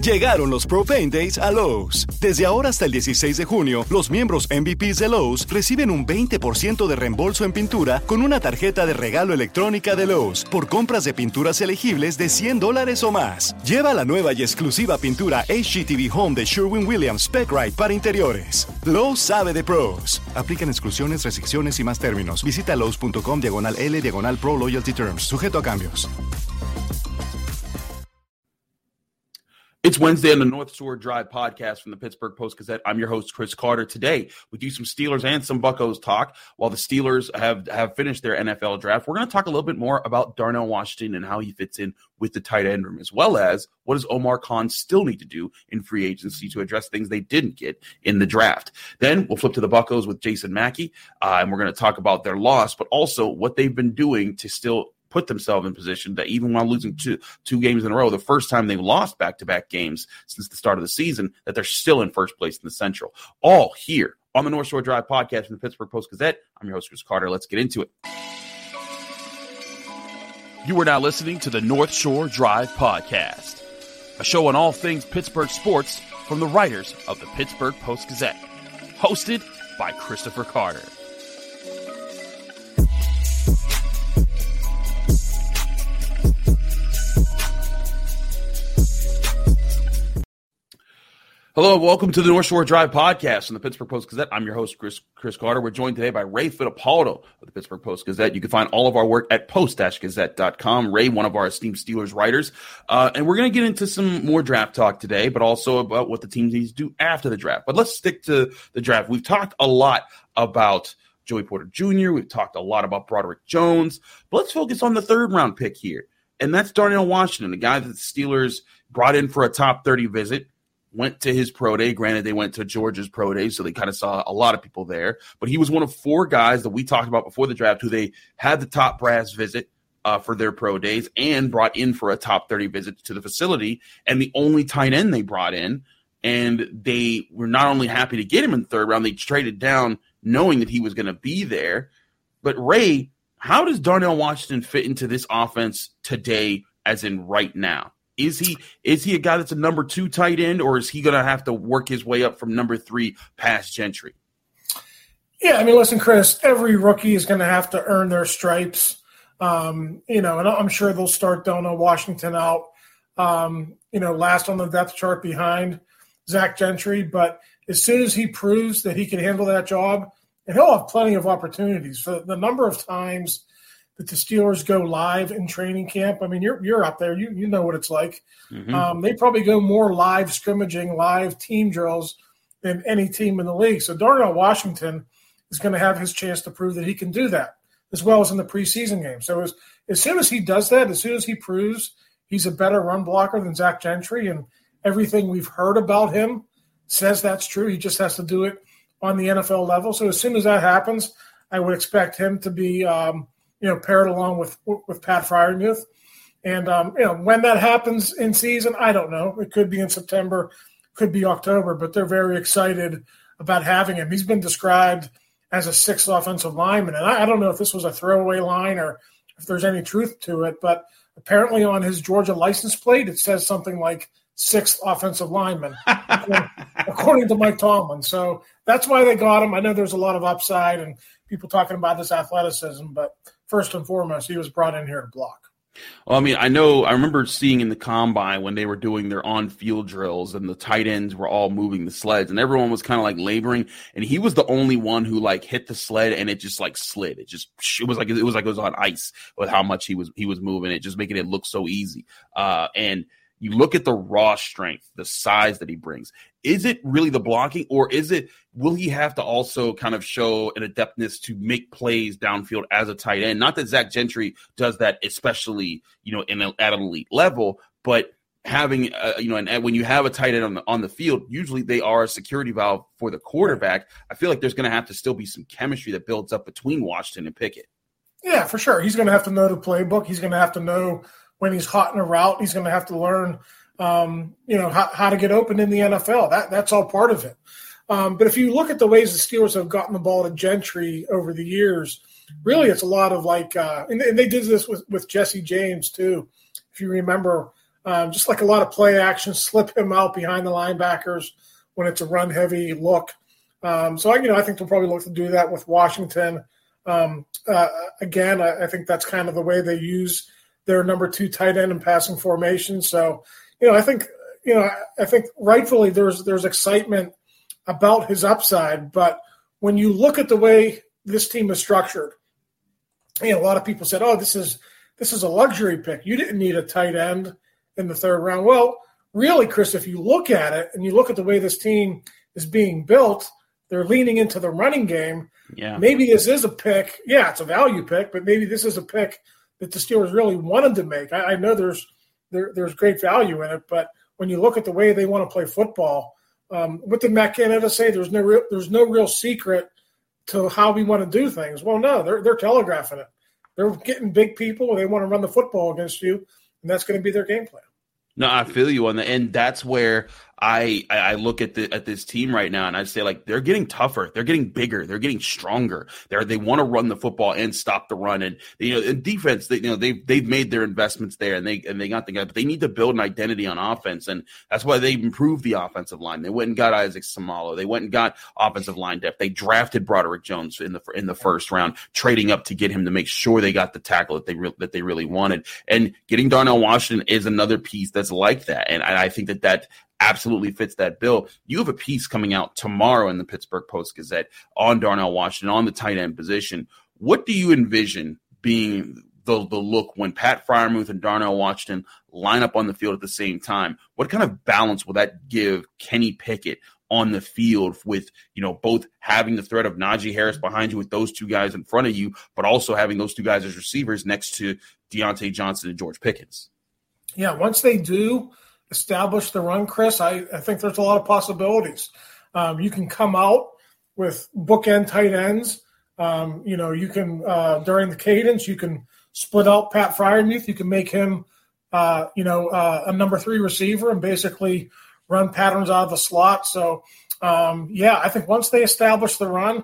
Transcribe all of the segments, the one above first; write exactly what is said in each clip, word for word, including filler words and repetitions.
Llegaron los Pro Paint Days a Lowe's. Desde ahora hasta el dieciséis de junio, los miembros M V Ps de Lowe's reciben un veinte por ciento de reembolso en pintura con una tarjeta de regalo electrónica de Lowe's por compras de pinturas elegibles de cien dólares o más. Lleva la nueva y exclusiva pintura H G T V Home de Sherwin-Williams Spec-Rite para interiores. Lowe's sabe de pros. Aplican exclusiones, restricciones y más términos. Visita Lowe's.com diagonal L diagonal Pro Loyalty Terms. Sujeto a cambios. It's Wednesday on the North Shore Drive podcast from the Pittsburgh Post-Gazette. I'm your host, Chris Carter. Today, we do some Steelers and some Buccos talk. While the Steelers have, have finished their N F L draft, we're going to talk a little bit more about Darnell Washington and how he fits in with the tight end room, as well as what does Omar Khan still need to do in free agency to address things they didn't get in the draft. Then we'll flip to the Buccos with Jason Mackey, uh, and we're going to talk about their loss, but also what they've been doing to still put themselves in position that even while losing two two games in a row, the first time they've lost back-to-back games since the start of the season, that they're still in first place in the Central. All here on the North Shore Drive podcast from the Pittsburgh Post-Gazette. I'm your host, Chris Carter. Let's get into it. You are now listening to the North Shore Drive podcast, a show on all things Pittsburgh sports from the writers of the Pittsburgh Post-Gazette, hosted by Christopher Carter. Hello, welcome to the North Shore Drive podcast from the Pittsburgh Post-Gazette. I'm your host, Chris, Chris Carter. We're joined today by Ray Fittipaldo of the Pittsburgh Post-Gazette. You can find all of our work at post gazette dot com. Ray, one of our esteemed Steelers writers. Uh, and we're going to get into some more draft talk today, but also about what the team needs to do after the draft. But let's stick to the draft. We've talked a lot about Joey Porter Junior We've talked a lot about Broderick Jones. But let's focus on the third-round pick here, and that's Darnell Washington, the guy that the Steelers brought in for a top thirty visit. Went to his pro day. Granted, they went to Georgia's pro day, so they kind of saw a lot of people there. But he was one of four guys that we talked about before the draft who they had the top brass visit uh, for their pro days and brought in for a top thirty visit to the facility, and the only tight end they brought in. And they were not only happy to get him in the third round, they traded down knowing that he was going to be there. But, Ray, how does Darnell Washington fit into this offense today, as in right now? Is he is he a guy that's a number two tight end, or is he going to have to work his way up from number three past Gentry? Yeah, I mean, listen, Chris, every rookie is going to have to earn their stripes. Um, you know, and I'm sure they'll start Darnell Washington out, um, you know, last on the depth chart behind Zach Gentry. But as soon as he proves that he can handle that job, and he'll have plenty of opportunities. For the number of times that the Steelers go live in training camp, I mean, you're you're up there. You you know what it's like. Mm-hmm. Um, they probably go more live scrimmaging, live team drills than any team in the league. So Darnell Washington is going to have his chance to prove that he can do that, as well as in the preseason game. So as, as soon as he does that, as soon as he proves he's a better run blocker than Zach Gentry, and everything we've heard about him says that's true, he just has to do it on the N F L level. So as soon as that happens, I would expect him to be um, – you know, paired along with with Pat Freiermuth. And, um, you know, when that happens in season, I don't know. It could be in September, could be October, but they're very excited about having him. He's been described as a sixth offensive lineman. And I, I don't know if this was a throwaway line or if there's any truth to it, but apparently on his Georgia license plate, it says something like sixth offensive lineman, according, according to Mike Tomlin. So that's why they got him. I know there's a lot of upside and people talking about his athleticism, but first and foremost, he was brought in here to block. Well, I mean, I know I remember seeing in the combine when they were doing their on-field drills and the tight ends were all moving the sleds and everyone was kind of like laboring. And he was the only one who like hit the sled and it just like slid. It just, it was like, it was like it was on ice with how much he was, he was moving it, just making it look so easy. Uh, and you look at the raw strength, the size that he brings. Is it really the blocking, or is it, will he have to also kind of show an adeptness to make plays downfield as a tight end? Not that Zach Gentry does that, especially, you know, in a, at an elite level, but having, uh, you know, and, and when you have a tight end on the, on the field, usually they are a security valve for the quarterback. I feel like there's going to have to still be some chemistry that builds up between Washington and Pickett. Yeah, for sure. He's going to have to know the playbook. He's going to have to know when he's hot in a route. He's going to have to learn, um, you know, how, how to get open in the N F L. That That's all part of it. Um, but if you look at the ways the Steelers have gotten the ball to Gentry over the years, really it's a lot of like uh, – and, and they did this with, with Jesse James too. If you remember Um, just like a lot of play action, slip him out behind the linebackers when it's a run-heavy look. Um, so, you know, I think they'll probably look to do that with Washington. Um, uh, again, I, I think that's kind of the way they use their number two tight end in passing formation. So, you know, I think, you know, I think rightfully there's there's excitement about his upside. But when you look at the way this team is structured, you know, a lot of people said, oh, this is this is a luxury pick. You didn't need a tight end in the third round. Well, really, Chris, if you look at it and you look at the way this team is being built, they're leaning into the running game. Yeah. Maybe this is a pick. Yeah, it's a value pick, but maybe this is a pick that the Steelers really wanted to make. I, I know there's there, there's great value in it, but when you look at the way they want to play football, um, what did Matt Canada say? There's no real, there's no real secret to how we want to do things. Well, no, they're they're telegraphing it. They're getting big people. They want to run the football against you, and that's going to be their game plan. No, I feel you on that, and that's where I I look at the at this team right now, and I say, like, they're getting tougher, they're getting bigger, they're getting stronger. They they want to run the football and stop the run, and you know, in defense, they, you know, they've they've made their investments there, and they and they got the guy, but they need to build an identity on offense, and that's why they improved the offensive line. They went and got Isaac Samalo, they went and got offensive line depth. They drafted Broderick Jones in the in the first round, trading up to get him to make sure they got the tackle that they re- that they really wanted, and getting Darnell Washington is another piece that's like that, and I, I think that that absolutely fits that bill. You have a piece coming out tomorrow in the Pittsburgh Post-Gazette on Darnell Washington, on the tight end position. What do you envision being the, the look when Pat Freiermuth and Darnell Washington line up on the field at the same time? What kind of balance will that give Kenny Pickett on the field with, you know, both having the threat of Najee Harris behind you with those two guys in front of you, but also having those two guys as receivers next to Deontay Johnson and George Pickens? Yeah, once they do establish the run, Chris, I, I think there's a lot of possibilities. Um, you can come out with bookend tight ends. Um, you know, you can, uh, during the cadence, you can split out Pat Freiermuth. You can make him, uh, you know, uh, a number three receiver and basically run patterns out of the slot. So, um, yeah, I think once they establish the run,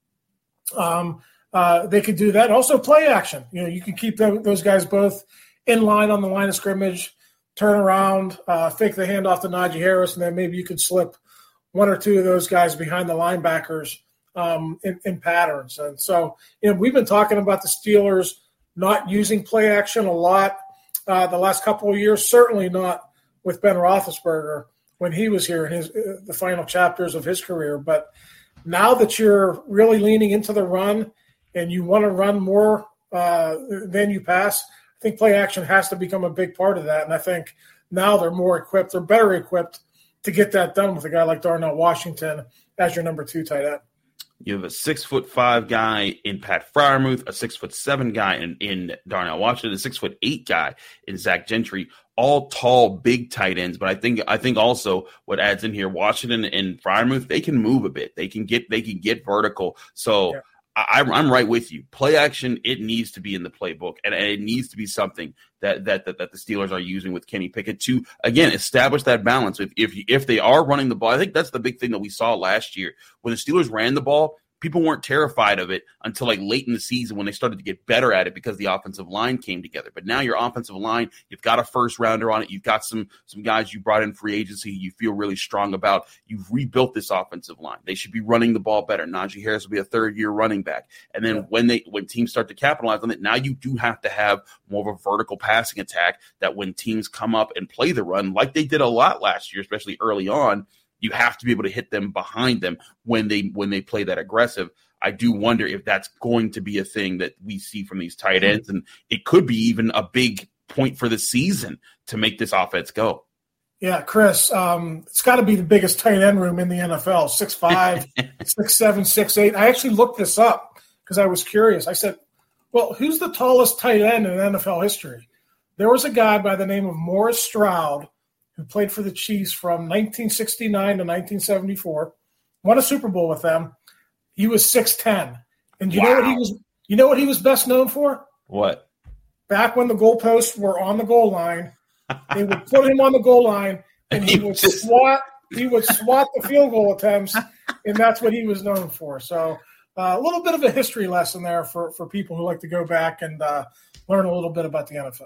um, uh, they could do that. Also play action. You know, you can keep them, those guys both in line on the line of scrimmage, turn around, uh, fake the handoff to Najee Harris, and then maybe you could slip one or two of those guys behind the linebackers um, in, in patterns. And so, you know, we've been talking about the Steelers not using play action a lot uh, the last couple of years, certainly not with Ben Roethlisberger when he was here in his uh, the final chapters of his career. But now that you're really leaning into the run and you want to run more uh, than you pass, I think play action has to become a big part of that. And I think now they're more equipped, they're better equipped to get that done with a guy like Darnell Washington as your number two tight end. You have a six foot five guy in Pat Freiermuth, a six foot seven guy in, in Darnell Washington, a six foot eight guy in Zach Gentry, all tall, big tight ends. But I think I think also what adds in here, Washington and Freiermuth, they can move a bit. They can get they can get vertical. So yeah. I, I'm right with you. Play action, it needs to be in the playbook, and, and it needs to be something that, that that that the Steelers are using with Kenny Pickett to, again, establish that balance. If if if they are running the ball, I think that's the big thing that we saw last year. When the Steelers ran the ball, people weren't terrified of it until like late in the season when they started to get better at it because the offensive line came together. But now your offensive line, you've got a first rounder on it. You've got some some guys you brought in free agency you feel really strong about. You've rebuilt this offensive line. They should be running the ball better. Najee Harris will be a third year running back. And then when they when teams start to capitalize on it, now you do have to have more of a vertical passing attack that when teams come up and play the run like they did a lot last year, especially early on, you have to be able to hit them behind them when they when they play that aggressive. I do wonder if that's going to be a thing that we see from these tight ends, and it could be even a big point for the season to make this offense go. Yeah, Chris, um, it's got to be the biggest tight end room in the N F L, six five, six seven, six eight. I actually looked this up because I was curious. I said, well, who's the tallest tight end in N F L history? There was a guy by the name of Morris Stroud who played for the Chiefs from nineteen sixty-nine to nineteen seventy-four, won a Super Bowl with them. He was six ten. And you wow. know what he was you know what he was best known for? What? Back when the goalposts were on the goal line, they would put him on the goal line and he would swat he would swat the field goal attempts, and that's what he was known for. So uh, a little bit of a history lesson there for, for people who like to go back and uh, learn a little bit about the N F L.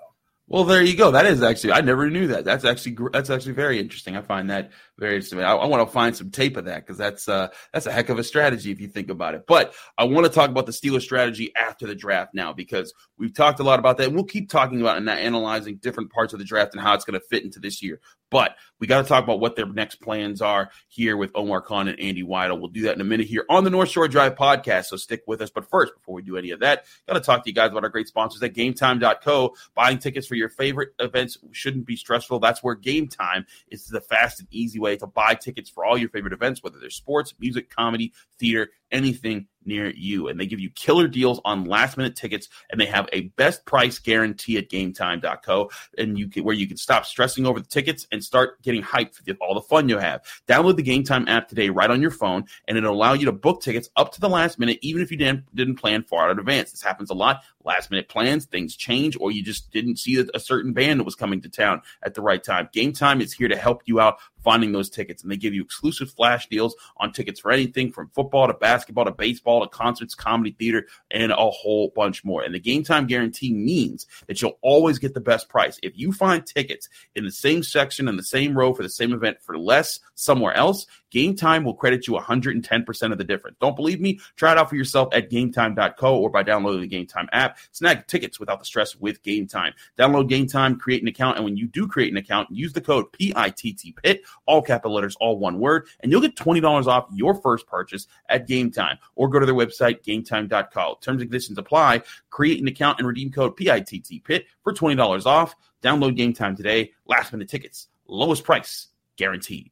Well, there you go. That is actually, I never knew that. That's actually, that's actually very interesting. I find that very interesting. I, I want to find some tape of that because that's, uh, that's a heck of a strategy if you think about it. But I want to talk about the Steelers strategy after the draft now because we've talked a lot about that. And we'll keep talking about and analyzing different parts of the draft and how it's going to fit into this year. But we got to talk about what their next plans are here with Omar Khan and Andy Weidl. We'll do that in a minute here on the North Shore Drive podcast, so stick with us. But first, before we do any of that, got to talk to you guys about our great sponsors at Game Time dot co. Buying tickets for your favorite events shouldn't be stressful. That's where Game Time is the fast and easy way to buy tickets for all your favorite events, whether they're sports, music, comedy, theater, anything near you. And they give you killer deals on last-minute tickets, and they have a best price guarantee at Game Time dot co, and you can, where you can stop stressing over the tickets and start getting hyped for all the fun you have. Download the Game Time app today right on your phone, and it'll allow you to book tickets up to the last minute, even if you didn't, didn't plan far out in advance. This happens a lot. Last-minute plans, things change, or you just didn't see a certain band that was coming to town at the right time. Game Time is here to help you out finding those tickets, and they give you exclusive flash deals on tickets for anything from football to basketball to baseball to concerts, comedy, theater, and a whole bunch more. And the Game Time guarantee means that you'll always get the best price. If you find tickets in the same section in the same row for the same event for less somewhere else, Game Time will credit you one hundred ten percent of the difference. Don't believe me? Try it out for yourself at Game Time dot co or by downloading the Game Time app. Snag tickets without the stress with Game Time. Download Game Time, create an account, and when you do create an account, use the code P I T T P I T, all capital letters, all one word, and you'll get twenty dollars off your first purchase at Game Time. Or go to their website, Game Time dot co. Terms and conditions apply. Create an account and redeem code P I T T P I T for twenty dollars off. Download Game Time today. Last minute tickets. Lowest price guaranteed.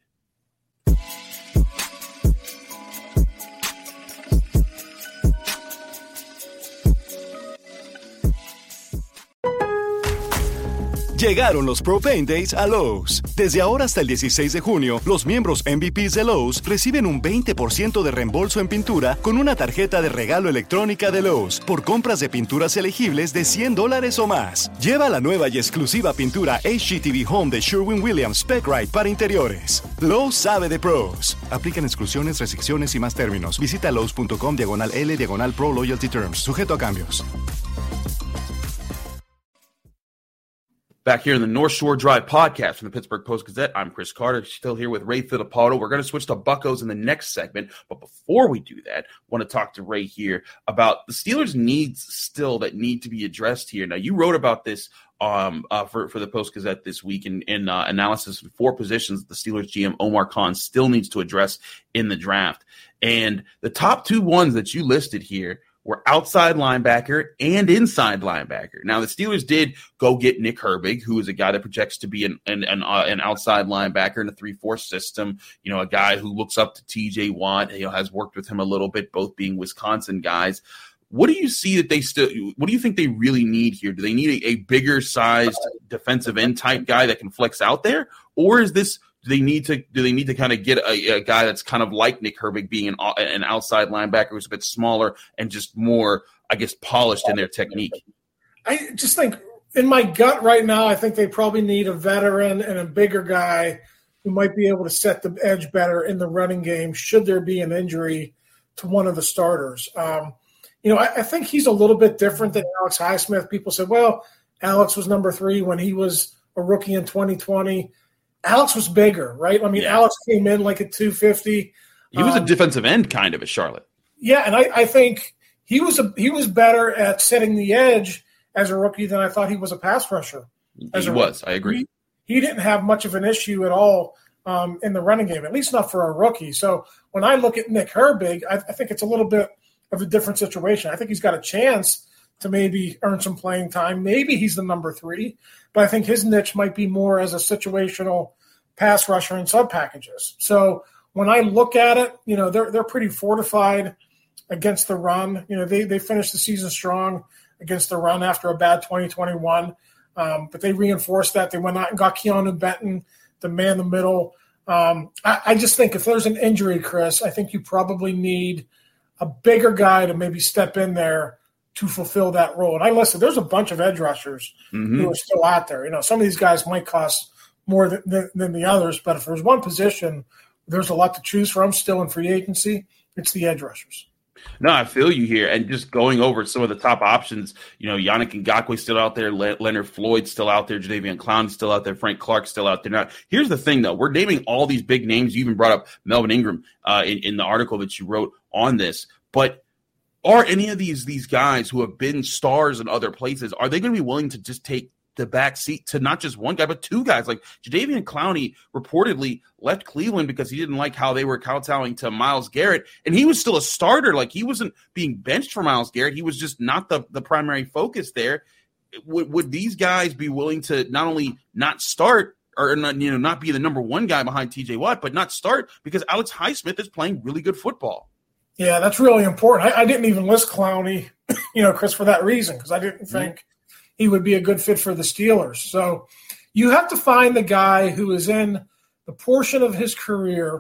Llegaron los Pro Paint Days a Lowe's. Desde ahora hasta el dieciséis de junio, los miembros M V Ps de Lowe's reciben un veinte por ciento de reembolso en pintura con una tarjeta de regalo electrónica de Lowe's por compras de pinturas elegibles de cien dólares o más. Lleva la nueva y exclusiva pintura H G T V Home de Sherwin-Williams Spec-Rite para interiores. Lowe's sabe de pros. Aplican exclusiones, restricciones y más términos. Visita Lowe's.com diagonal L diagonal Pro Loyalty Terms. Sujeto a cambios. Back here in the North Shore Drive podcast from the Pittsburgh Post-Gazette, I'm Chris Carter, still here with Ray Fittipaldo. We're going to switch to Buccos in the next segment, but before we do that, I want to talk to Ray here about the Steelers' needs still that need to be addressed here. Now, you wrote about this um, uh, for, for the Post-Gazette this week in, in uh, analysis of four positions the Steelers G M Omar Khan still needs to address in the draft. And the top two ones that you listed here were outside linebacker and inside linebacker. Now, the Steelers did go get Nick Herbig, who is a guy that projects to be an an, an, uh, an outside linebacker in a three four system, you know, a guy who looks up to T J Watt, you know, has worked with him a little bit, both being Wisconsin guys. What do you see that they still – what do you think they really need here? Do they need a, a bigger-sized defensive end type guy that can flex out there? Or is this – Do they need to do they need to kind of get a, a guy that's kind of like Nick Herbig being an, an outside linebacker who's a bit smaller and just more, I guess, polished in their technique? I just think in my gut right now, I think they probably need a veteran and a bigger guy who might be able to set the edge better in the running game should there be an injury to one of the starters. Um, you know, I, I think he's a little bit different than Alex Highsmith. People said, well, Alex was number three when he was a rookie in twenty twenty. Alex was bigger, right? I mean, yeah. Alex came in like at two fifty. He was um, a defensive end kind of at Charlotte. Yeah, and I, I think he was a, he was better at setting the edge as a rookie than I thought he was a pass rusher. As he was, rookie. I agree. He, he didn't have much of an issue at all um, in the running game, at least not for a rookie. So when I look at Nick Herbig, I, I think it's a little bit of a different situation. I think he's got a chance to maybe earn some playing time. Maybe he's the number three, but I think his niche might be more as a situational pass rusher in sub packages. So when I look at it, you know, they're they're pretty fortified against the run. You know, they they finished the season strong against the run after a bad twenty twenty-one, um, but they reinforced that. They went out and got Keanu Benton, the man in the middle. Um, I, I just think if there's an injury, Chris, I think you probably need a bigger guy to maybe step in there to fulfill that role. And I listen, there's a bunch of edge rushers mm-hmm. who are still out there. You know, some of these guys might cost more than, than, than the others, but if there's one position, there's a lot to choose from still in free agency, it's the edge rushers. No, I feel you here. And just going over some of the top options, you know, Yannick Ngakoue still out there, Le- Leonard Floyd still out there, Jadeveon Clowney still out there, Frank Clark still out there. Now, here's the thing, though. We're naming all these big names. You even brought up Melvin Ingram uh, in, in the article that you wrote on this. But are any of these these guys who have been stars in other places, are they going to be willing to just take the back seat to not just one guy, but two guys? Like Jadeveon Clowney reportedly left Cleveland because he didn't like how they were kowtowing to Myles Garrett, and he was still a starter. Like he wasn't being benched for Myles Garrett. He was just not the, the primary focus there. Would, would these guys be willing to not only not start or not, you know, not be the number one guy behind T J Watt, but not start because Alex Highsmith is playing really good football? Yeah, that's really important. I, I didn't even list Clowney, you know, Chris, for that reason, because I didn't think mm-hmm. he would be a good fit for the Steelers. So you have to find the guy who is in the portion of his career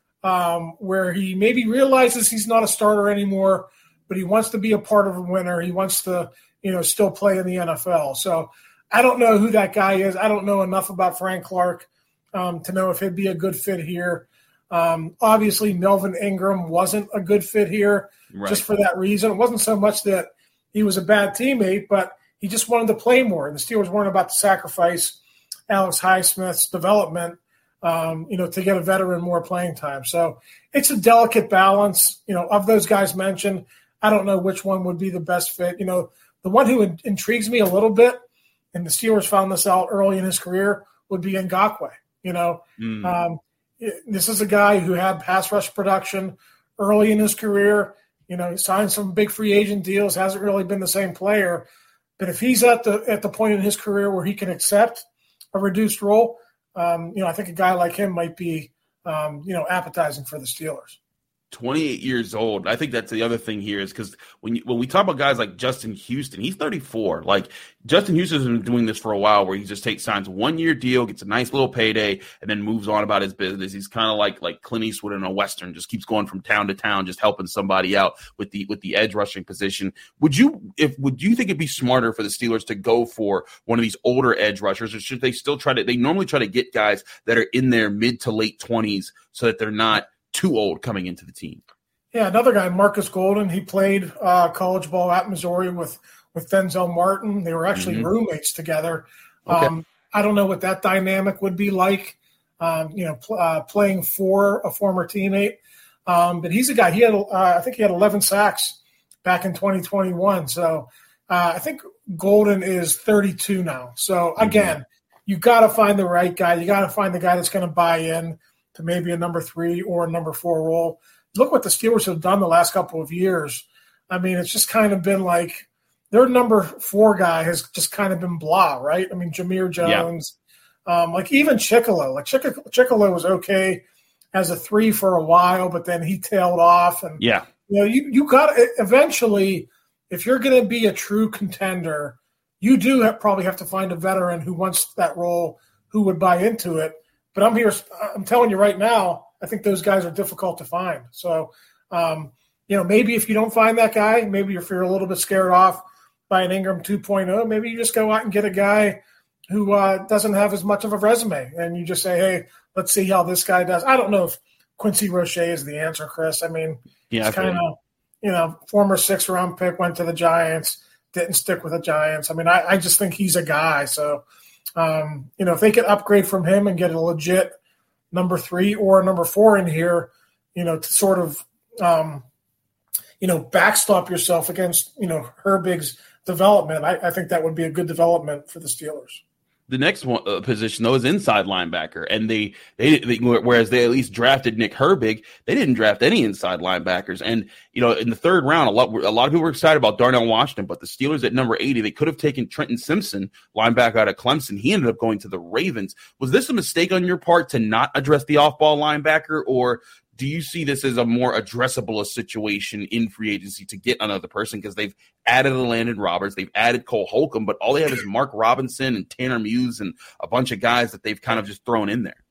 um, where he maybe realizes he's not a starter anymore, but he wants to be a part of a winner. He wants to, you know, still play in the N F L. So I don't know who that guy is. I don't know enough about Frank Clark um, to know if he'd be a good fit here. Um, obviously, Melvin Ingram wasn't a good fit here right. just for that reason. It wasn't so much that he was a bad teammate, but he just wanted to play more, and the Steelers weren't about to sacrifice Alex Highsmith's development, um, you know, to get a veteran more playing time. So it's a delicate balance. You know, of those guys mentioned, I don't know which one would be the best fit. You know, the one who in- intrigues me a little bit, and the Steelers found this out early in his career, would be Ngakoue. You know, mm. um, this is a guy who had pass rush production early in his career. You know, he signed some big free agent deals, hasn't really been the same player. But if he's at the at the point in his career where he can accept a reduced role, um, you know, I think a guy like him might be, um, you know, appetizing for the Steelers. twenty-eight years old. I think that's the other thing here is because when you, when we talk about guys like Justin Houston, he's thirty-four. Like Justin Houston's been doing this for a while where he just takes signs a one-year deal, gets a nice little payday, and then moves on about his business. He's kind of like like Clint Eastwood in a Western, just keeps going from town to town, just helping somebody out with the with the edge rushing position. Would you if would you think it'd be smarter for the Steelers to go for one of these older edge rushers, or should they still try to – they normally try to get guys that are in their mid to late twenties so that they're not – too old coming into the team? Yeah, another guy, Marcus Golden. He played uh, college ball at Missouri with, with Denzel Martin. They were actually mm-hmm. roommates together. Okay. Um, I don't know what that dynamic would be like, um, you know, pl- uh, playing for a former teammate. Um, but he's a guy. He had, uh, I think he had eleven sacks back in twenty twenty-one. So uh, I think Golden is thirty-two now. So again, mm-hmm. you got to find the right guy. You got to find the guy that's going to buy in to maybe a number three or a number four role. Look what the Steelers have done the last couple of years. I mean, it's just kind of been like their number four guy has just kind of been blah, right? I mean, Jameer Jones, yeah. um, like even Chickalo. Like Chick- Chickalo was okay as a three for a while, but then he tailed off. And yeah, you know, you you got to eventually, if you're going to be a true contender, you do have, probably have to find a veteran who wants that role, who would buy into it. But I'm here. I'm telling you right now, I think those guys are difficult to find. So, um, you know, maybe if you don't find that guy, maybe if you're a little bit scared off by an Ingram two point oh, maybe you just go out and get a guy who uh, doesn't have as much of a resume, and you just say, hey, let's see how this guy does. I don't know if Quincy Roche is the answer, Chris. I mean, yeah, he's kind of, you know, former six-round pick, went to the Giants, didn't stick with the Giants. I mean, I, I just think he's a guy. So, Um, you know, if they could upgrade from him and get a legit number three or a number four in here, you know, to sort of, um, you know, backstop yourself against, you know, Herbig's development, I, I think that would be a good development for the Steelers. The next one uh, position, though, is inside linebacker, and they, they they whereas they at least drafted Nick Herbig, they didn't draft any inside linebackers. And you know, in the third round, a lot a lot of people were excited about Darnell Washington, but the Steelers at number eighty, they could have taken Trenton Simpson, linebacker out of Clemson. He ended up going to the Ravens. Was this a mistake on your part to not address the off-ball linebacker, or do you see this as a more addressable situation in free agency to get another person? Because they've added a Landon Roberts, they've added Cole Holcomb, but all they have is Mark Robinson and Tanner Muse and a bunch of guys that they've kind of just thrown in there.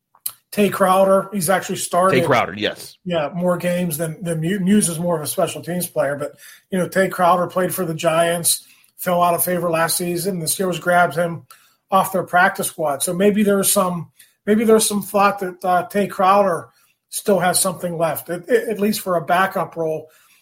Tay Crowder, he's actually started. Tay Crowder, yes. Yeah, more games than, than Muse is more of a special teams player. But, you know, Tay Crowder played for the Giants, fell out of favor last season. The Steelers grabbed him off their practice squad. So maybe there's some maybe there's some thought that uh, Tay Crowder still has something left, at, at least for a backup role.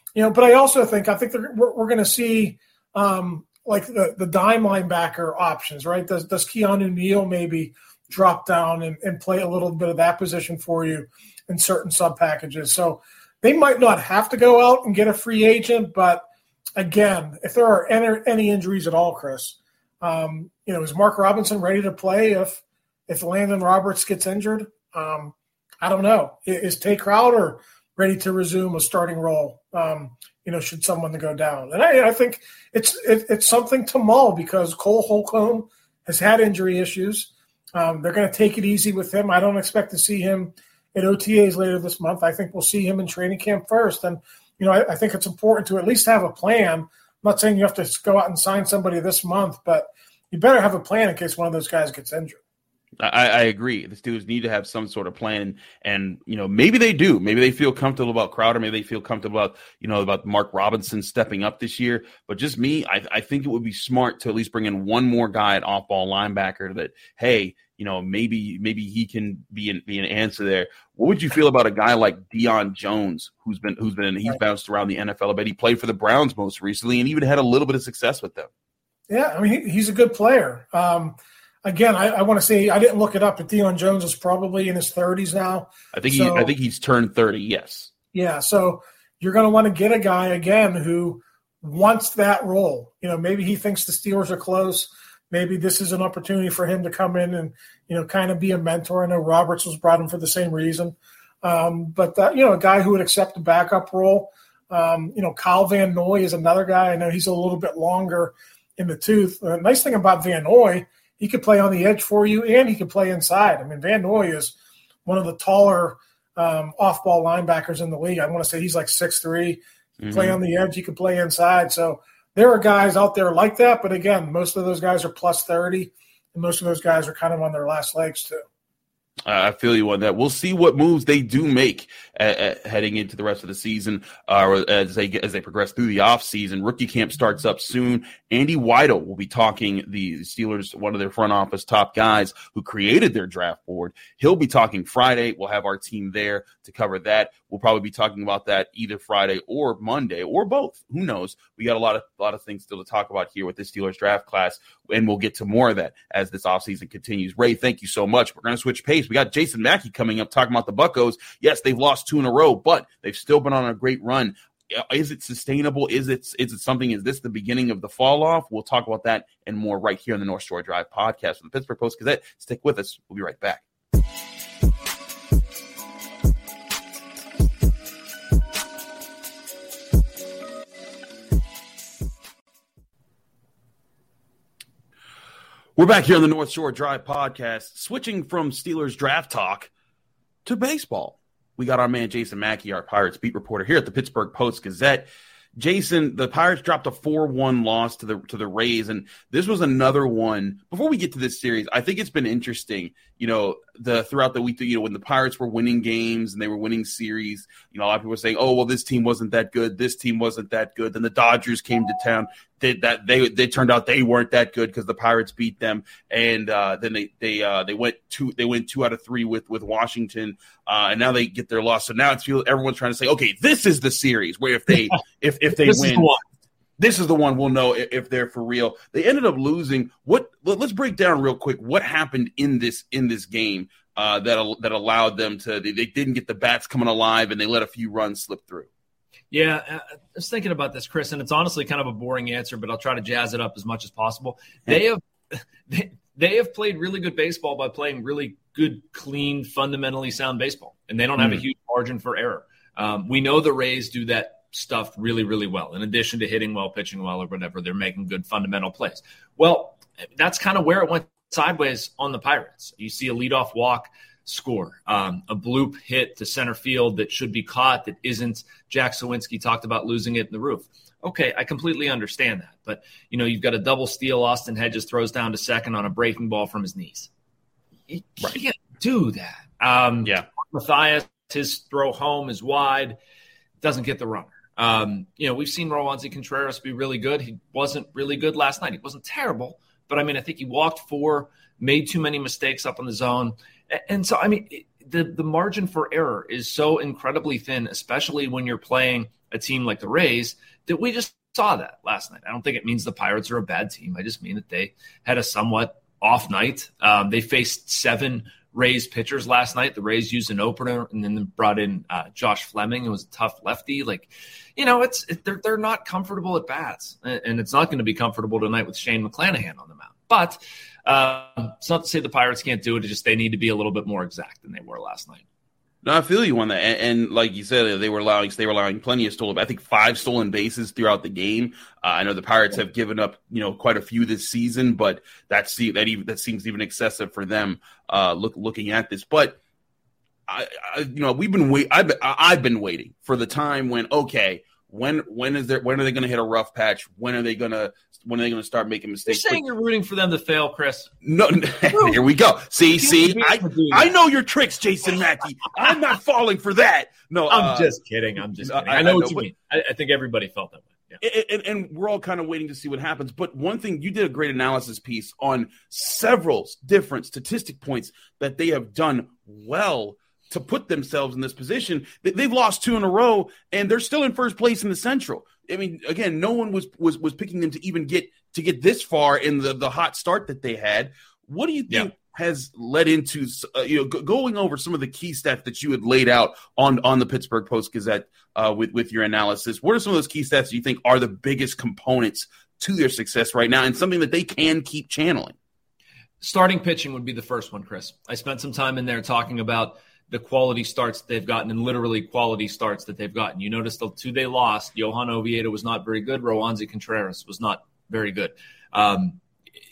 you know, but I also think I think we're, we're going to see um, like the, the dime linebacker options, right? Does does Keanu Neal maybe drop down and, and play a little bit of that position for you in certain sub packages? So they might not have to go out and get a free agent, but again, if there are any, any injuries at all, Chris, um, you know, is Mark Robinson ready to play if if Landon Roberts gets injured? Um, I don't know. Is Tay Crowder ready to resume a starting role, um, you know, should someone go down? And I, I think it's it, it's something to mull because Cole Holcomb has had injury issues. Um, they're going to take it easy with him. I don't expect to see him at O T As later this month. I think we'll see him in training camp first. And, you know, I, I think it's important to at least have a plan. I'm not saying you have to go out and sign somebody this month, but you better have a plan in case one of those guys gets injured. I, I agree. The Steelers need to have some sort of plan, and you know maybe they do. Maybe they feel comfortable about Crowder. Maybe they feel comfortable about you know about Mark Robinson stepping up this year. But just me, I, I think it would be smart to at least bring in one more guy at off-ball linebacker. That hey, you know maybe maybe he can be an, be an answer there. What would you feel about a guy like Deion Jones, who's been who's been he's bounced around the N F L a bit? He played for the Browns most recently, and even had a little bit of success with them. Yeah, I mean he, he's a good player. Um, Again, I, I want to say I didn't look it up, but Deion Jones is probably in his thirties now. I think so, he, I think he's turned thirty. Yes. Yeah, so you're going to want to get a guy again who wants that role. You know, maybe he thinks the Steelers are close. Maybe this is an opportunity for him to come in and you know kind of be a mentor. I know Roberts was brought in for the same reason, um, but that, you know, a guy who would accept a backup role. Um, you know, Kyle Van Noy is another guy. I know he's a little bit longer in the tooth. The nice thing about Van Noy, he could play on the edge for you, and he could play inside. I mean, Van Noy is one of the taller um, off-ball linebackers in the league. I want to say he's like six three. Mm-hmm. Play on the edge, he could play inside. So there are guys out there like that. But, again, most of those guys are plus thirty, and most of those guys are kind of on their last legs too. I feel you on that. We'll see what moves they do make at, at heading into the rest of the season, uh, or as they as they progress through the offseason. Rookie camp starts up soon. Andy Weidel will be talking the Steelers, one of their front office top guys who created their draft board. He'll be talking Friday. We'll have our team there to cover that. We'll probably be talking about that either Friday or Monday or both. Who knows? We got a lot of a lot of things still to talk about here with this Steelers draft class, and we'll get to more of that as this offseason continues. Ray, thank you so much. We're going to switch pace. We got Jason Mackey coming up talking about the Buccos. Yes, they've lost two in a row, but they've still been on a great run. Is it sustainable? Is it is it something? Is this the beginning of the fall off? We'll talk about that and more right here on the North Shore Drive podcast from the Pittsburgh Post-Gazette. Stick with us. We'll be right back. We're back here on the North Shore Drive podcast, switching from Steelers draft talk to baseball. We got our man Jason Mackey, our Pirates beat reporter here at the Pittsburgh Post-Gazette. Jason, the Pirates dropped a four one loss to the to the Rays, and this was another one. Before we get to this series, I think it's been interesting, you know, the throughout the week, you know, when the Pirates were winning games and they were winning series, you know, a lot of people were saying, oh, well, this team wasn't that good. This team wasn't that good. Then the Dodgers came to town. They, that they they turned out they weren't that good because the Pirates beat them, and uh, then they they uh, they went two they went two out of three with with Washington, uh, and now they get their loss. So now it's feel everyone's trying to say, okay, this is the series where if they if if they this win, is the one. This is the one we'll know if, if they're for real. They ended up losing. What? Let's break down real quick what happened in this in this game uh, that that allowed them to. They, they didn't get the bats coming alive, and they let a few runs slip through. Yeah, I was thinking about this, Chris, and it's honestly kind of a boring answer, but I'll try to jazz it up as much as possible. They have they, they have played really good baseball by playing really good, clean, fundamentally sound baseball, and they don't have mm. a huge margin for error. Um, we know the Rays do that stuff really, really well. In addition to hitting well, pitching well, or whatever, they're making good fundamental plays. Well, that's kind of where it went sideways on the Pirates. You see a leadoff walk, score, um, a bloop hit to center field that should be caught that isn't. Jack Sawinski talked about losing it in the roof. Okay, I completely understand that. But, you know, you've got a double steal. Austin Hedges throws down to second on a breaking ball from his knees. You right. can't do that. Um, yeah. Matthias, his throw home is wide, doesn't get the runner. Um, you know, we've seen Roansy Contreras be really good. He wasn't really good last night. He wasn't terrible. But, I mean, I think he walked four, made too many mistakes up on the zone. And so, I mean, the, the margin for error is so incredibly thin, especially when you're playing a team like the Rays, that we just saw that last night. I don't think it means the Pirates are a bad team. I just mean that they had a somewhat off night. Um, they faced seven Rays pitchers last night. The Rays used an opener and then brought in uh, Josh Fleming. It was a tough lefty. Like, you know, it's it, they're they're not comfortable at bats, and it's not going to be comfortable tonight with Shane McClanahan on the mound. But uh, it's not to say the Pirates can't do it. It's just they need to be a little bit more exact than they were last night. No, I feel you on that, and, and like you said, they were allowing they were allowing plenty of stolen. I think five stolen bases throughout the game. Uh, I know the Pirates have given up, you know, quite a few this season, but that's that even that seems even excessive for them. Uh, look, looking at this, but I, I you know, we've been wait. I've been, I've been waiting for the time when okay, when when is there when are they going to hit a rough patch? When are they going to when are they going to start making mistakes? You're saying you're rooting for them to fail, Chris. No, here we go. See, see, I, I know your tricks, Jason Mackey. I'm not falling for that. No, I'm uh, just kidding. I'm just kidding. I, I, I know I what know, you but, mean. I, I think everybody felt that way. Yeah. And, and we're all kind of waiting to see what happens. But one thing, you did a great analysis piece on several different statistic points that they have done well to put themselves in this position. They've lost two in a row, and they're still in first place in the Central. I mean, again, no one was was was picking them to even get to get this far in the, the hot start that they had. What do you think yeah. has led into uh, you know g- going over some of the key stats that you had laid out on, on the Pittsburgh Post-Gazette uh, with with your analysis? What are some of those key stats you think are the biggest components to their success right now, and something that they can keep channeling? Starting pitching would be the first one, Chris. I spent some time in there talking about the quality starts they've gotten, and literally quality starts that they've gotten. You notice the two they lost, Johan Oviedo was not very good. Roansy Contreras was not very good. Um,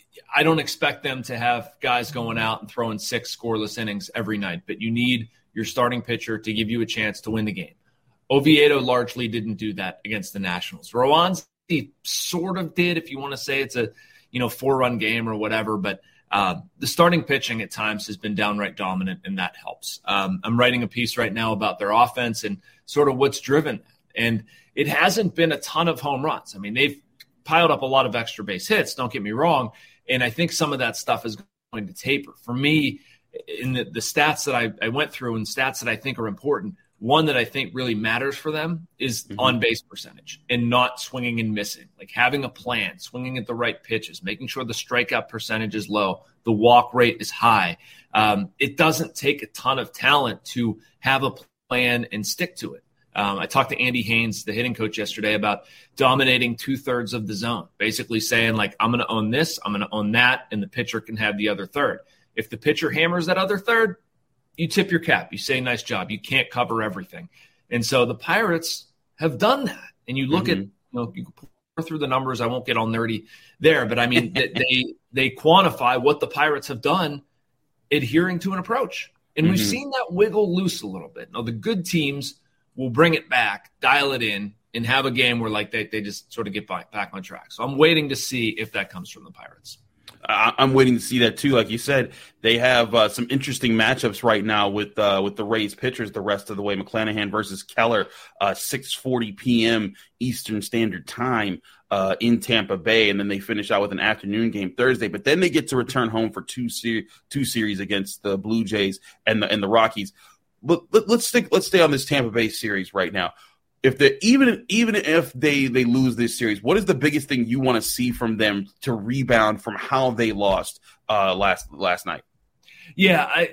I don't expect them to have guys going out and throwing six scoreless innings every night, but you need your starting pitcher to give you a chance to win the game. Oviedo largely didn't do that against the Nationals. Roansy sort of did, if you want to say it's a you know four-run game or whatever, but Uh, the starting pitching at times has been downright dominant, and that helps. Um, I'm writing a piece right now about their offense and sort of what's driven that. And it hasn't been a ton of home runs. I mean, they've piled up a lot of extra base hits, don't get me wrong, and I think some of that stuff is going to taper. For me, in the, the stats that I, I went through and stats that I think are important, one that I think really matters for them is mm-hmm. on-base percentage and not swinging and missing, like having a plan, swinging at the right pitches, making sure the strikeout percentage is low, the walk rate is high. Um, it doesn't take a ton of talent to have a plan and stick to it. Um, I talked to Andy Haynes, the hitting coach, yesterday about dominating two-thirds of the zone, basically saying, like, I'm going to own this, I'm going to own that, and the pitcher can have the other third. If the pitcher hammers that other third, you tip your cap. You say, nice job. You can't cover everything. And so the Pirates have done that. And you look mm-hmm. at, you know, you can pour through the numbers. I won't get all nerdy there, but I mean, they they quantify what the Pirates have done adhering to an approach. And mm-hmm. we've seen that wiggle loose a little bit. Now, the good teams will bring it back, dial it in, and have a game where like they, they just sort of get back, back on track. So I'm waiting to see if that comes from the Pirates. I'm waiting to see that too. Like you said, they have uh, some interesting matchups right now with uh, with the Rays pitchers the rest of the way. McClanahan versus Keller, uh, six forty p.m. Eastern Standard Time uh, in Tampa Bay, and then they finish out with an afternoon game Thursday. But then they get to return home for two ser- two series against the Blue Jays and the and the Rockies. But let, let's stick. Let's stay on this Tampa Bay series right now. If they even even if they, they lose this series, what is the biggest thing you want to see from them to rebound from how they lost uh, last last night? Yeah, I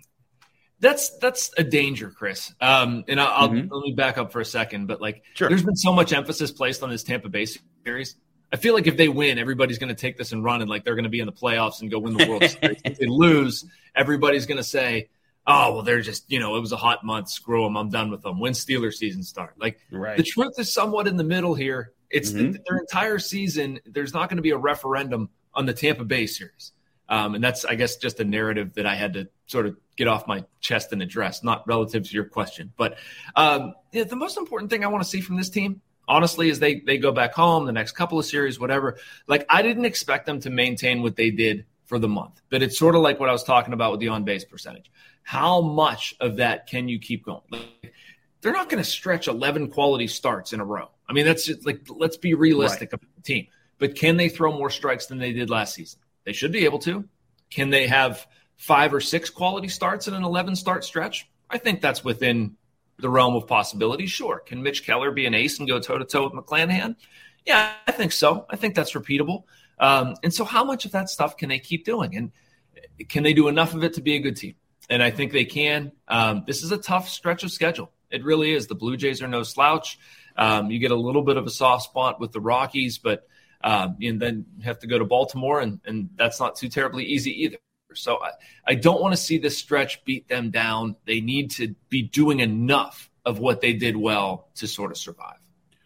that's that's a danger, Chris. Um, and I'll, mm-hmm. I'll let me back up for a second. But like, sure. There's been so much emphasis placed on this Tampa Bay series. I feel like if they win, everybody's going to take this and run, and like they're going to be in the playoffs and go win the World Series. If they lose, everybody's going to say, oh, well, they're just, you know, it was a hot month. Screw them. I'm done with them. When Steelers season start? Like, right. The truth is somewhat in the middle here. It's mm-hmm. the, their entire season. There's not going to be a referendum on the Tampa Bay series. Um, and that's, I guess, just a narrative that I had to sort of get off my chest and address, not relative to your question. But um, yeah, the most important thing I want to see from this team, honestly, is they they go back home, the next couple of series, whatever. Like, I didn't expect them to maintain what they did for the month. But it's sort of like what I was talking about with the on-base percentage. How much of that can you keep going? Like, they're not going to stretch eleven quality starts in a row. I mean, that's just like, let's be realistic right. about the team. But can they throw more strikes than they did last season? They should be able to. Can they have five or six quality starts in an eleven start stretch, I think that's within the realm of possibility. Sure. Can Mitch Keller be an ace and go toe to toe with McClanahan? Yeah, I think so. I think that's repeatable. Um, and so how much of that stuff can they keep doing? And can they do enough of it to be a good team? And I think they can. Um, this is a tough stretch of schedule. It really is. The Blue Jays are no slouch. Um, you get a little bit of a soft spot with the Rockies, but um, and then you have to go to Baltimore, and, and that's not too terribly easy either. So I, I don't want to see this stretch beat them down. They need to be doing enough of what they did well to sort of survive.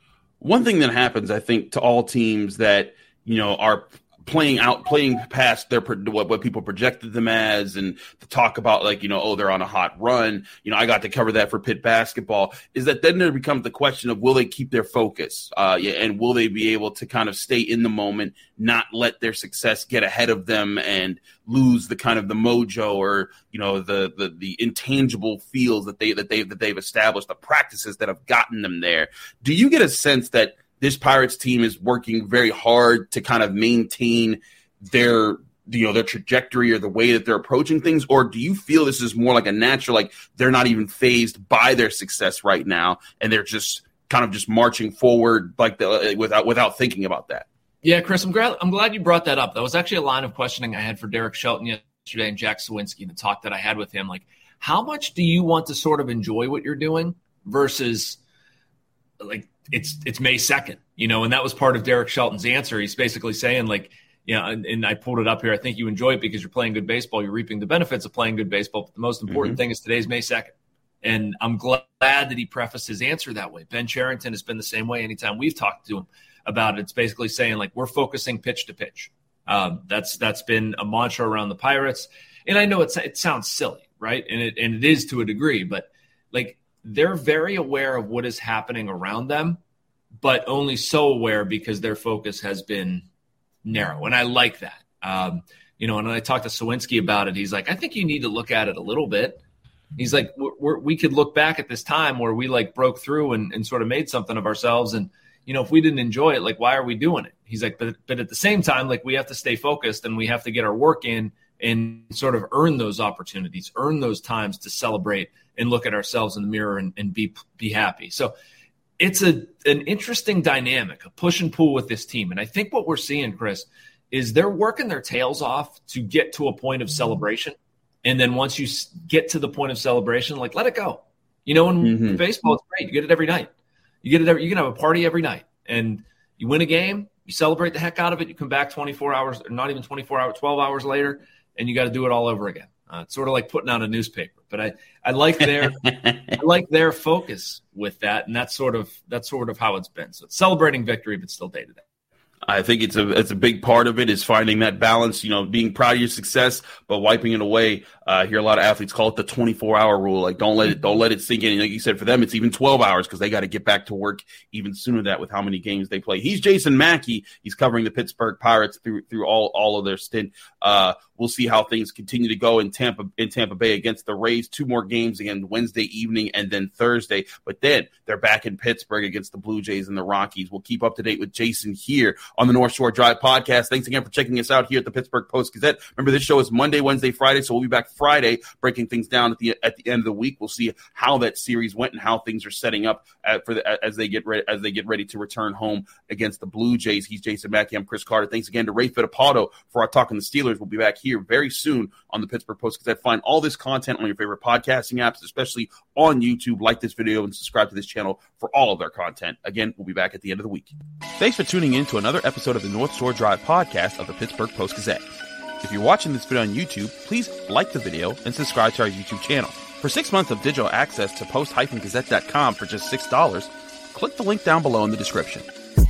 One thing that happens, I think, to all teams that, you know, are playing out, playing past their what, what people projected them as, and to talk about, like, you know, oh, they're on a hot run. You know, I got to cover that for Pitt basketball. Is that then there becomes the question of, will they keep their focus, uh, and will they be able to kind of stay in the moment, not let their success get ahead of them and lose the kind of the mojo or, you know, the the the intangible feels that they that they that they've established, the practices that have gotten them there. Do you get a sense that this Pirates team is working very hard to kind of maintain their, you know, their trajectory or the way that they're approaching things? Or do you feel this is more like a natural, like they're not even fazed by their success right now, and they're just kind of just marching forward like the, without without thinking about that? Yeah, Chris, I'm glad I'm glad you brought that up. That was actually a line of questioning I had for Derek Shelton yesterday and Jack Sawinski in the talk that I had with him. Like, how much do you want to sort of enjoy what you're doing versus, like, it's it's May second, you know, and that was part of Derek Shelton's answer. He's basically saying, like, you know, and, and I pulled it up here. I think you enjoy it because you're playing good baseball. You're reaping the benefits of playing good baseball. But the most important mm-hmm. thing is today's May second. And I'm glad that he prefaced his answer that way. Ben Cherington has been the same way. Anytime we've talked to him about it, it's basically saying, like, we're focusing pitch to pitch. Um, that's that's been a mantra around the Pirates. And I know it's, it sounds silly, right? And it and it is to a degree, but, like, they're very aware of what is happening around them, but only so aware because their focus has been narrow. And I like that. Um, you know, and when I talked to Sawinski about it, he's like, I think you need to look at it a little bit. He's like, we're, we're, we could look back at this time where we, like, broke through and, and sort of made something of ourselves. And, you know, if we didn't enjoy it, like, why are we doing it? He's like, but, but at the same time, like, we have to stay focused and we have to get our work in and sort of earn those opportunities, earn those times to celebrate and look at ourselves in the mirror and, and be be happy. So it's a an interesting dynamic, a push and pull with this team. And I think what we're seeing, Chris, is they're working their tails off to get to a point of celebration. And then once you get to the point of celebration, like, let it go. You know, in mm-hmm. baseball, it's great. You get it every night. You get it every, you can have a party every night. And you win a game, you celebrate the heck out of it. You come back twenty-four hours, or not even twenty-four hours, twelve hours later, and you got to do it all over again. Uh, it's sort of like putting out a newspaper, but I, I like their I like their focus with that, and that's sort of that's sort of how it's been. So it's celebrating victory, but still day to day. I think it's a it's a big part of it is finding that balance, you know, being proud of your success, but wiping it away. Uh, I hear a lot of athletes call it the twenty-four hour rule. Like, don't let it don't let it sink in. And like you said, for them, it's even twelve hours because they got to get back to work even sooner than that with how many games they play. He's Jason Mackey. He's covering the Pittsburgh Pirates through through all, all of their stint. Uh, we'll see how things continue to go in Tampa in Tampa Bay against the Rays. Two more games again, Wednesday evening and then Thursday. But then they're back in Pittsburgh against the Blue Jays and the Rockies. We'll keep up to date with Jason here on the North Shore Drive podcast. Thanks again for checking us out here at the Pittsburgh Post-Gazette. Remember, this show is Monday, Wednesday, Friday, so we'll be back Friday breaking things down at the at the end of the week. We'll see how that series went and how things are setting up at, for the, as they get ready as they get ready to return home against the Blue Jays. He's Jason Mackey. I'm Chris Carter. Thanks again to Ray Fittipaldo for our Talking the Steelers. We'll be back here very soon on the Pittsburgh Post-Gazette. Find all this content on your favorite podcasting apps, especially on YouTube. Like this video and subscribe to this channel for all of their content. Again, we'll be back at the end of the week. Thanks for tuning in to another episode of the North Shore Drive podcast of the Pittsburgh Post-Gazette. If you're watching this video on YouTube, please like the video and subscribe to our YouTube channel. For six months of digital access to post dash gazette dot com for just six dollars, click the link down below in the description.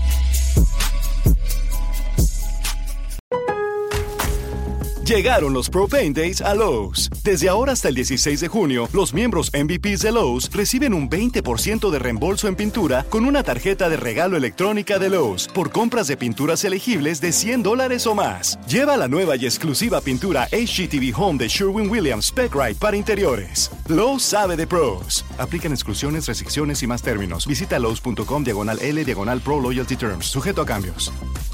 Llegaron los Pro Paint Days a Lowe's. Desde ahora hasta el dieciséis de junio, los miembros M V Ps de Lowe's reciben un veinte por ciento de reembolso en pintura con una tarjeta de regalo electrónica de Lowe's por compras de pinturas elegibles de cien dólares o más. Lleva la nueva y exclusiva pintura H G T V Home de Sherwin-Williams Spec-Rite para interiores. Lowe's sabe de pros. Aplican exclusiones, restricciones y más términos. Visita Lowe's punto com diagonal L diagonal Pro Loyalty Terms. Sujeto a cambios.